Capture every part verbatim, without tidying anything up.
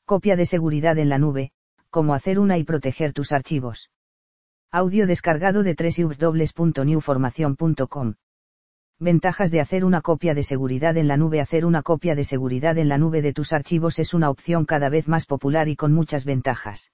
Copia de seguridad en la nube, cómo hacer una y proteger tus archivos. Audio descargado de doble u doble u doble u punto new formación punto com. Ventajas de hacer una copia de seguridad en la nube. Hacer una copia de seguridad en la nube de tus archivos es una opción cada vez más popular y con muchas ventajas.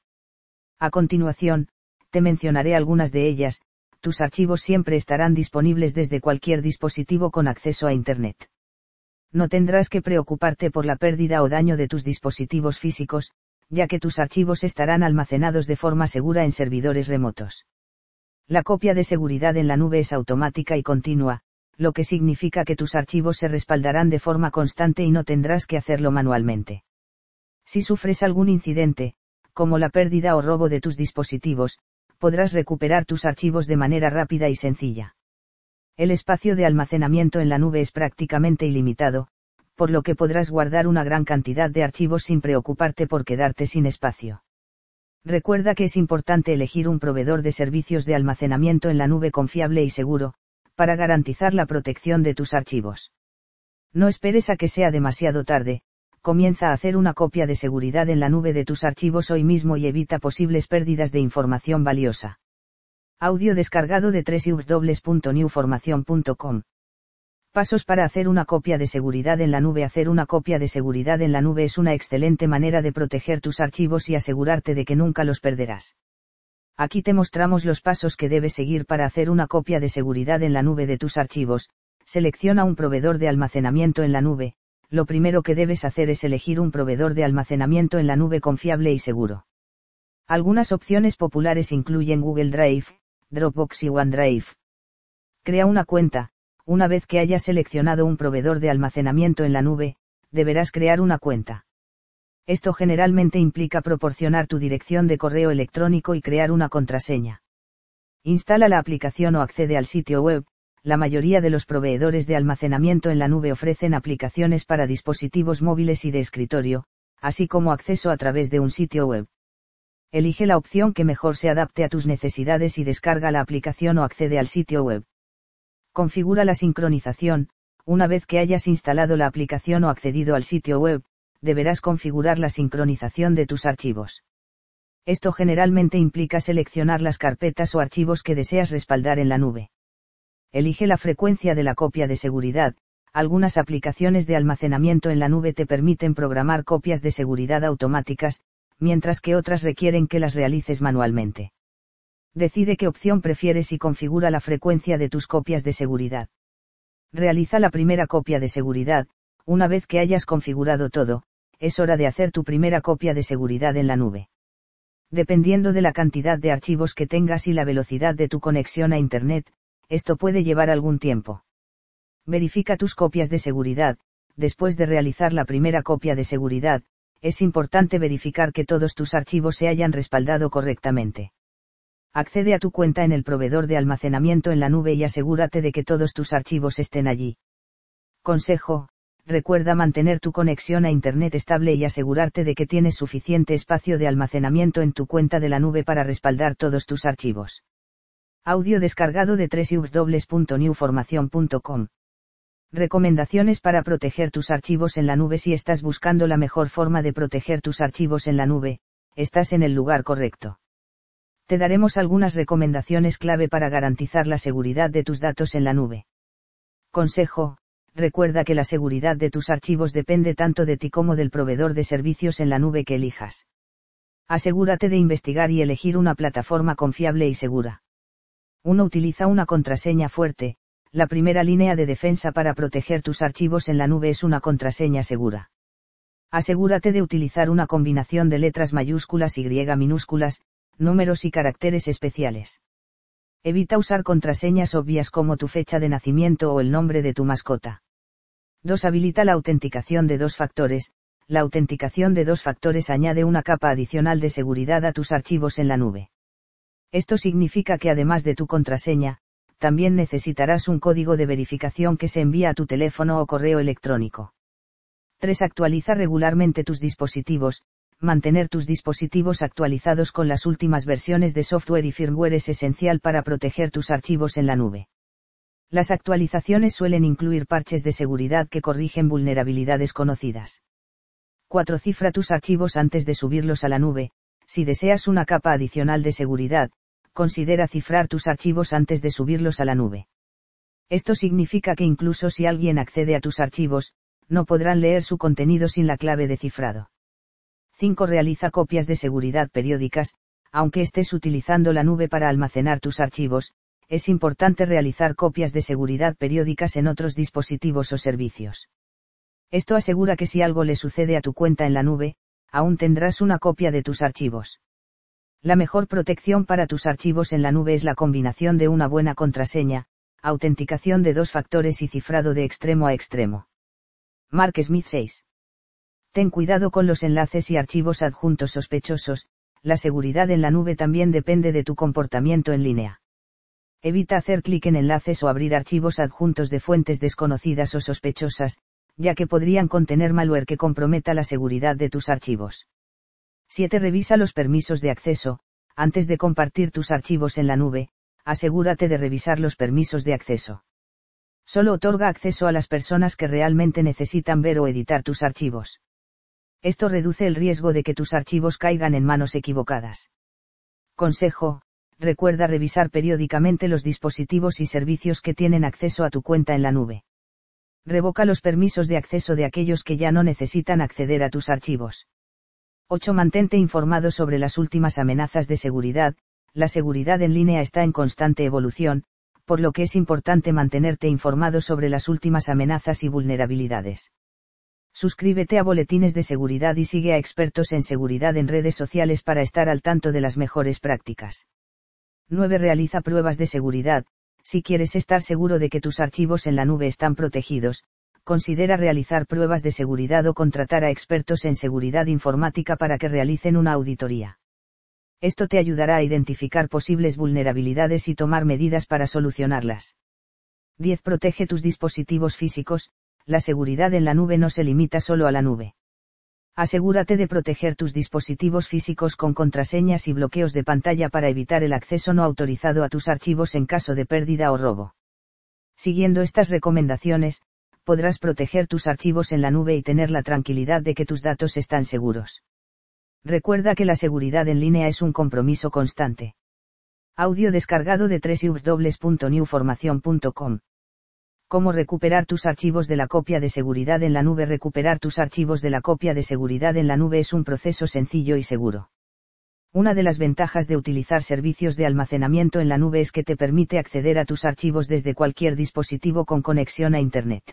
A continuación, te mencionaré algunas de ellas. Tus archivos siempre estarán disponibles desde cualquier dispositivo con acceso a Internet. No tendrás que preocuparte por la pérdida o daño de tus dispositivos físicos, ya que tus archivos estarán almacenados de forma segura en servidores remotos. La copia de seguridad en la nube es automática y continua, lo que significa que tus archivos se respaldarán de forma constante y no tendrás que hacerlo manualmente. Si sufres algún incidente, como la pérdida o robo de tus dispositivos, podrás recuperar tus archivos de manera rápida y sencilla. El espacio de almacenamiento en la nube es prácticamente ilimitado, por lo que podrás guardar una gran cantidad de archivos sin preocuparte por quedarte sin espacio. Recuerda que es importante elegir un proveedor de servicios de almacenamiento en la nube confiable y seguro, para garantizar la protección de tus archivos. No esperes a que sea demasiado tarde, comienza a hacer una copia de seguridad en la nube de tus archivos hoy mismo y evita posibles pérdidas de información valiosa. Audio descargado de doble u doble u doble u punto new formación punto com. Pasos para hacer una copia de seguridad en la nube. Hacer una copia de seguridad en la nube es una excelente manera de proteger tus archivos y asegurarte de que nunca los perderás. Aquí te mostramos los pasos que debes seguir para hacer una copia de seguridad en la nube de tus archivos. Selecciona un proveedor de almacenamiento en la nube. Lo primero que debes hacer es elegir un proveedor de almacenamiento en la nube confiable y seguro. Algunas opciones populares incluyen Google Drive, Dropbox y OneDrive. Crea una cuenta. Una vez que hayas seleccionado un proveedor de almacenamiento en la nube, deberás crear una cuenta. Esto generalmente implica proporcionar tu dirección de correo electrónico y crear una contraseña. Instala la aplicación o accede al sitio web. La mayoría de los proveedores de almacenamiento en la nube ofrecen aplicaciones para dispositivos móviles y de escritorio, así como acceso a través de un sitio web. Elige la opción que mejor se adapte a tus necesidades y descarga la aplicación o accede al sitio web. Configura la sincronización. Una vez que hayas instalado la aplicación o accedido al sitio web, deberás configurar la sincronización de tus archivos. Esto generalmente implica seleccionar las carpetas o archivos que deseas respaldar en la nube. Elige la frecuencia de la copia de seguridad. Algunas aplicaciones de almacenamiento en la nube te permiten programar copias de seguridad automáticas, mientras que otras requieren que las realices manualmente. Decide qué opción prefieres y configura la frecuencia de tus copias de seguridad. Realiza la primera copia de seguridad. Una vez que hayas configurado todo, es hora de hacer tu primera copia de seguridad en la nube. Dependiendo de la cantidad de archivos que tengas y la velocidad de tu conexión a Internet, esto puede llevar algún tiempo. Verifica tus copias de seguridad. Después de realizar la primera copia de seguridad, es importante verificar que todos tus archivos se hayan respaldado correctamente. Accede a tu cuenta en el proveedor de almacenamiento en la nube y asegúrate de que todos tus archivos estén allí. Consejo: recuerda mantener tu conexión a Internet estable y asegurarte de que tienes suficiente espacio de almacenamiento en tu cuenta de la nube para respaldar todos tus archivos. Audio descargado de doble u doble u doble u punto new formación punto com. Recomendaciones para proteger tus archivos en la nube. Si estás buscando la mejor forma de proteger tus archivos en la nube, estás en el lugar correcto. Te daremos algunas recomendaciones clave para garantizar la seguridad de tus datos en la nube. Consejo: recuerda que la seguridad de tus archivos depende tanto de ti como del proveedor de servicios en la nube que elijas. Asegúrate de investigar y elegir una plataforma confiable y segura. uno Utiliza una contraseña fuerte. La primera línea de defensa para proteger tus archivos en la nube es una contraseña segura. Asegúrate de utilizar una combinación de letras mayúsculas y minúsculas, números y caracteres especiales. Evita usar contraseñas obvias como tu fecha de nacimiento o el nombre de tu mascota. dos Habilita la autenticación de dos factores. La autenticación de dos factores añade una capa adicional de seguridad a tus archivos en la nube. Esto significa que además de tu contraseña, también necesitarás un código de verificación que se envía a tu teléfono o correo electrónico. tres Actualiza regularmente tus dispositivos. Mantener tus dispositivos actualizados con las últimas versiones de software y firmware es esencial para proteger tus archivos en la nube. Las actualizaciones suelen incluir parches de seguridad que corrigen vulnerabilidades conocidas. cuatro Cifra tus archivos antes de subirlos a la nube. Si deseas una capa adicional de seguridad, considera cifrar tus archivos antes de subirlos a la nube. Esto significa que incluso si alguien accede a tus archivos, no podrán leer su contenido sin la clave de cifrado. cinco Realiza copias de seguridad periódicas. Aunque estés utilizando la nube para almacenar tus archivos, es importante realizar copias de seguridad periódicas en otros dispositivos o servicios. Esto asegura que si algo le sucede a tu cuenta en la nube, aún tendrás una copia de tus archivos. La mejor protección para tus archivos en la nube es la combinación de una buena contraseña, autenticación de dos factores y cifrado de extremo a extremo. Mark Smith seis. Ten cuidado con los enlaces y archivos adjuntos sospechosos. La seguridad en la nube también depende de tu comportamiento en línea. Evita hacer clic en enlaces o abrir archivos adjuntos de fuentes desconocidas o sospechosas, ya que podrían contener malware que comprometa la seguridad de tus archivos. siete Revisa los permisos de acceso. Antes de compartir tus archivos en la nube, asegúrate de revisar los permisos de acceso. Solo otorga acceso a las personas que realmente necesitan ver o editar tus archivos. Esto reduce el riesgo de que tus archivos caigan en manos equivocadas. Consejo: recuerda revisar periódicamente los dispositivos y servicios que tienen acceso a tu cuenta en la nube. Revoca los permisos de acceso de aquellos que ya no necesitan acceder a tus archivos. ocho Mantente informado sobre las últimas amenazas de seguridad. La seguridad en línea está en constante evolución, por lo que es importante mantenerte informado sobre las últimas amenazas y vulnerabilidades. Suscríbete a boletines de seguridad y sigue a expertos en seguridad en redes sociales para estar al tanto de las mejores prácticas. nueve Realiza pruebas de seguridad. Si quieres estar seguro de que tus archivos en la nube están protegidos, considera realizar pruebas de seguridad o contratar a expertos en seguridad informática para que realicen una auditoría. Esto te ayudará a identificar posibles vulnerabilidades y tomar medidas para solucionarlas. diez Protege tus dispositivos físicos. La seguridad en la nube no se limita solo a la nube. Asegúrate de proteger tus dispositivos físicos con contraseñas y bloqueos de pantalla para evitar el acceso no autorizado a tus archivos en caso de pérdida o robo. Siguiendo estas recomendaciones, podrás proteger tus archivos en la nube y tener la tranquilidad de que tus datos están seguros. Recuerda que la seguridad en línea es un compromiso constante. Audio descargado de doble u doble u doble u punto new formación punto com. Cómo recuperar tus archivos de la copia de seguridad en la nube. Recuperar tus archivos de la copia de seguridad en la nube es un proceso sencillo y seguro. Una de las ventajas de utilizar servicios de almacenamiento en la nube es que te permite acceder a tus archivos desde cualquier dispositivo con conexión a Internet.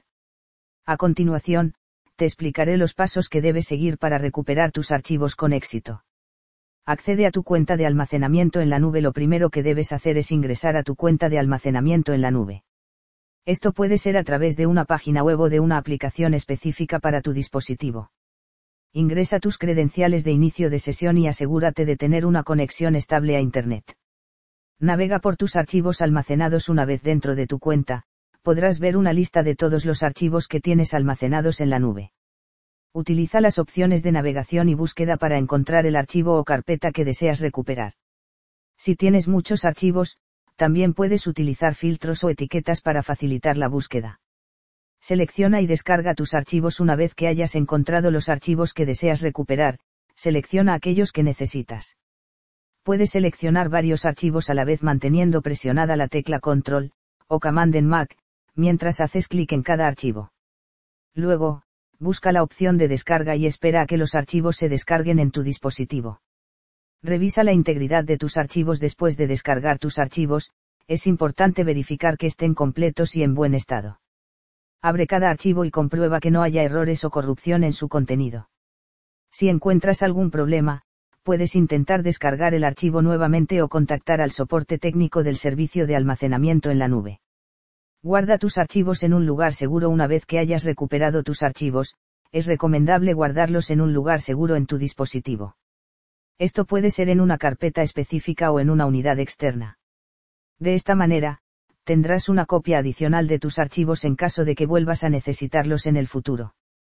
A continuación, te explicaré los pasos que debes seguir para recuperar tus archivos con éxito. Accede a tu cuenta de almacenamiento en la nube. Lo primero que debes hacer es ingresar a tu cuenta de almacenamiento en la nube. Esto puede ser a través de una página web o de una aplicación específica para tu dispositivo. Ingresa tus credenciales de inicio de sesión y asegúrate de tener una conexión estable a Internet. Navega por tus archivos almacenados. Una vez dentro de tu cuenta, podrás ver una lista de todos los archivos que tienes almacenados en la nube. Utiliza las opciones de navegación y búsqueda para encontrar el archivo o carpeta que deseas recuperar. Si tienes muchos archivos, también puedes utilizar filtros o etiquetas para facilitar la búsqueda. Selecciona y descarga tus archivos. Una vez que hayas encontrado los archivos que deseas recuperar, selecciona aquellos que necesitas. Puedes seleccionar varios archivos a la vez manteniendo presionada la tecla Control o Command en Mac, mientras haces clic en cada archivo. Luego, busca la opción de descarga y espera a que los archivos se descarguen en tu dispositivo. Revisa la integridad de tus archivos después de descargar tus archivos. Es importante verificar que estén completos y en buen estado. Abre cada archivo y comprueba que no haya errores o corrupción en su contenido. Si encuentras algún problema, puedes intentar descargar el archivo nuevamente o contactar al soporte técnico del servicio de almacenamiento en la nube. Guarda tus archivos en un lugar seguro. Una vez que hayas recuperado tus archivos, es recomendable guardarlos en un lugar seguro en tu dispositivo. Esto puede ser en una carpeta específica o en una unidad externa. De esta manera, tendrás una copia adicional de tus archivos en caso de que vuelvas a necesitarlos en el futuro.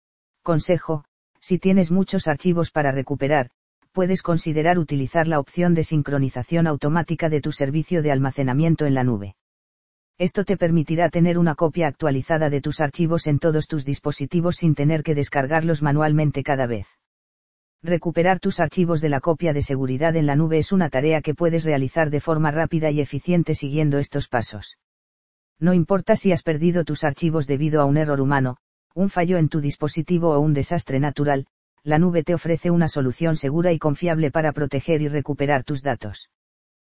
Consejo: si tienes muchos archivos para recuperar, puedes considerar utilizar la opción de sincronización automática de tu servicio de almacenamiento en la nube. Esto te permitirá tener una copia actualizada de tus archivos en todos tus dispositivos sin tener que descargarlos manualmente cada vez. Recuperar tus archivos de la copia de seguridad en la nube es una tarea que puedes realizar de forma rápida y eficiente siguiendo estos pasos. No importa si has perdido tus archivos debido a un error humano, un fallo en tu dispositivo o un desastre natural, la nube te ofrece una solución segura y confiable para proteger y recuperar tus datos.